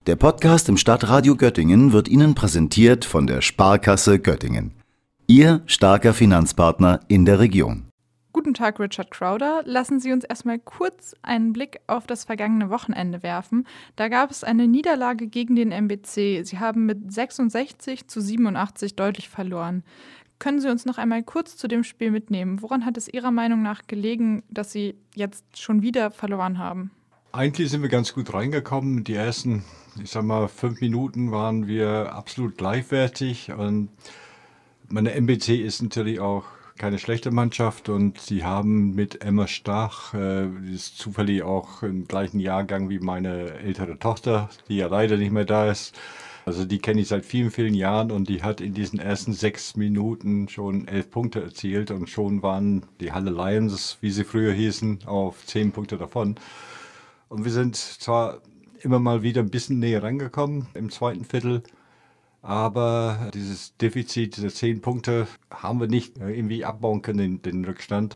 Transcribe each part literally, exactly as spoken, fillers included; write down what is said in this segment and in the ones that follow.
Der Podcast im Stadtradio Göttingen wird Ihnen präsentiert von der Sparkasse Göttingen. Ihr starker Finanzpartner in der Region. Guten Tag, Richard Crowder. Lassen Sie uns erstmal kurz einen Blick auf das vergangene Wochenende werfen. Da gab es eine Niederlage gegen den M B C. Sie haben mit sechsundsechzig zu siebenundachtzig deutlich verloren. Können Sie uns noch einmal kurz zu dem Spiel mitnehmen? Woran hat es Ihrer Meinung nach gelegen, dass Sie jetzt schon wieder verloren haben? Eigentlich sind wir ganz gut reingekommen. Die ersten, ich sag mal, fünf Minuten waren wir absolut gleichwertig. Und meine M B C ist natürlich auch keine schlechte Mannschaft und sie haben mit Emma Stach, äh, die ist zufällig auch im gleichen Jahrgang wie meine ältere Tochter, die ja leider nicht mehr da ist. Also die kenne ich seit vielen, vielen Jahren und die hat in diesen ersten sechs Minuten schon elf Punkte erzielt und schon waren die Halle Lions, wie sie früher hießen, auf zehn Punkte davon. Und wir sind zwar immer mal wieder ein bisschen näher rangekommen im zweiten Viertel, aber dieses Defizit, diese zehn Punkte, haben wir nicht irgendwie abbauen können, den, den Rückstand.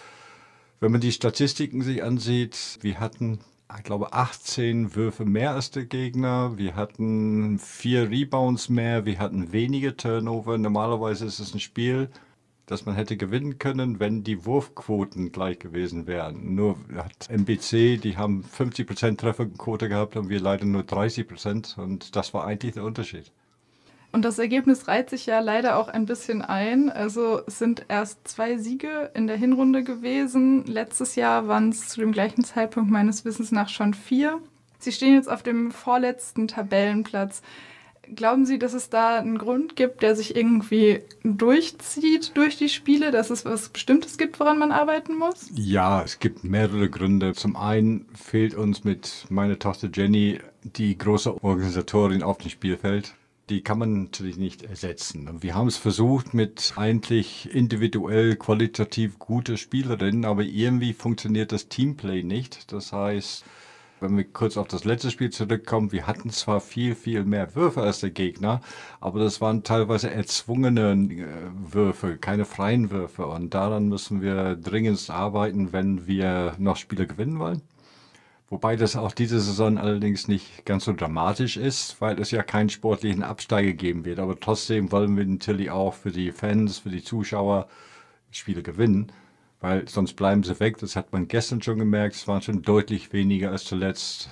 Wenn man die Statistiken sich ansieht, wir hatten, ich glaube, achtzehn Würfe mehr als der Gegner, wir hatten vier Rebounds mehr, wir hatten weniger Turnover. Normalerweise ist es ein Spiel, dass man hätte gewinnen können, wenn die Wurfquoten gleich gewesen wären. Nur hat M B C, die haben fünfzig Prozent Trefferquote gehabt und wir leider nur dreißig Prozent und das war eigentlich der Unterschied. Und das Ergebnis reiht sich ja leider auch ein bisschen ein. Also es sind erst zwei Siege in der Hinrunde gewesen. Letztes Jahr waren es zu dem gleichen Zeitpunkt meines Wissens nach schon vier. Sie stehen jetzt auf dem vorletzten Tabellenplatz. Glauben Sie, dass es da einen Grund gibt, der sich irgendwie durchzieht durch die Spiele, dass es was Bestimmtes gibt, woran man arbeiten muss? Ja, es gibt mehrere Gründe. Zum einen fehlt uns mit meiner Tochter Jenny die große Organisatorin auf dem Spielfeld. Die kann man natürlich nicht ersetzen. Und wir haben es versucht mit eigentlich individuell qualitativ gute Spielerinnen, aber irgendwie funktioniert das Teamplay nicht. Das heißt, wenn wir kurz auf das letzte Spiel zurückkommen, wir hatten zwar viel, viel mehr Würfe als der Gegner, aber das waren teilweise erzwungene äh, Würfe, keine freien Würfe. Und daran müssen wir dringend arbeiten, wenn wir noch Spiele gewinnen wollen. Wobei das auch diese Saison allerdings nicht ganz so dramatisch ist, weil es ja keinen sportlichen Absteiger geben wird. Aber trotzdem wollen wir natürlich auch für die Fans, für die Zuschauer Spiele gewinnen. Weil sonst bleiben sie weg. Das hat man gestern schon gemerkt. Es waren schon deutlich weniger als zuletzt.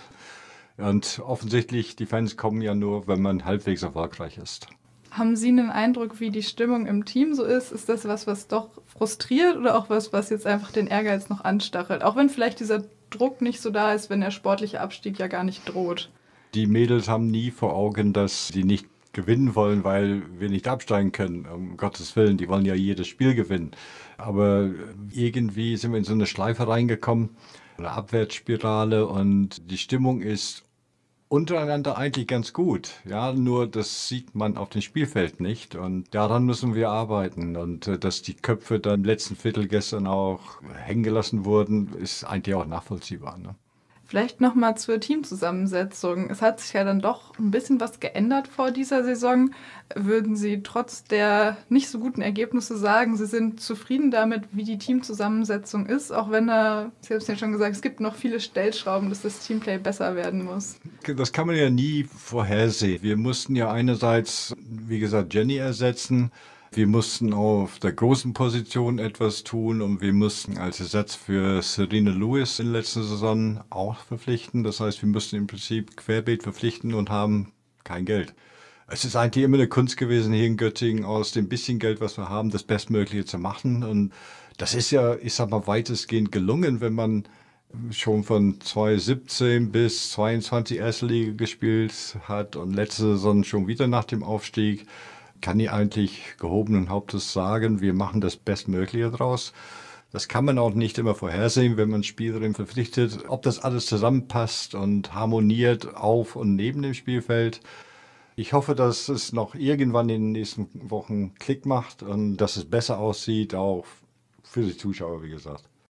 Und offensichtlich, die Fans kommen ja nur, wenn man halbwegs erfolgreich ist. Haben Sie einen Eindruck, wie die Stimmung im Team so ist? Ist das was, was doch frustriert oder auch was, was jetzt einfach den Ehrgeiz noch anstachelt? Auch wenn vielleicht dieser Druck nicht so da ist, wenn der sportliche Abstieg ja gar nicht droht. Die Mädels haben nie vor Augen, dass sie nicht gewinnen wollen, weil wir nicht absteigen können. Um Gottes Willen, die wollen ja jedes Spiel gewinnen. Aber irgendwie sind wir in so eine Schleife reingekommen, eine Abwärtsspirale und die Stimmung ist untereinander eigentlich ganz gut. Ja, nur das sieht man auf dem Spielfeld nicht und daran müssen wir arbeiten. Und äh, dass die Köpfe dann im letzten Viertel gestern auch hängen gelassen wurden, ist eigentlich auch nachvollziehbar, ne? Vielleicht nochmal zur Teamzusammensetzung. Es hat sich ja dann doch ein bisschen was geändert vor dieser Saison. Würden Sie trotz der nicht so guten Ergebnisse sagen, Sie sind zufrieden damit, wie die Teamzusammensetzung ist, auch wenn da, Sie haben es ja schon gesagt, es gibt noch viele Stellschrauben, dass das Teamplay besser werden muss? Das kann man ja nie vorhersehen. Wir mussten ja einerseits, wie gesagt, Jenny ersetzen. Wir mussten auf der großen Position etwas tun und wir mussten als Ersatz für Serena Lewis in der letzten Saison auch verpflichten. Das heißt, wir mussten im Prinzip querbeet verpflichten und haben kein Geld. Es ist eigentlich immer eine Kunst gewesen, hier in Göttingen aus dem bisschen Geld, was wir haben, das Bestmögliche zu machen. Und das ist ja, ich sag mal, weitestgehend gelungen, wenn man schon von zweitausendsiebzehn bis zweiundzwanzig erste Liga gespielt hat und letzte Saison schon wieder nach dem Aufstieg. Kann ich eigentlich gehobenen Hauptes sagen, wir machen das Bestmögliche draus. Das kann man auch nicht immer vorhersehen, wenn man Spielerinnen verpflichtet, ob das alles zusammenpasst und harmoniert auf und neben dem Spielfeld. Ich hoffe, dass es noch irgendwann in den nächsten Wochen Klick macht und dass es besser aussieht, auch für die Zuschauer, wie gesagt.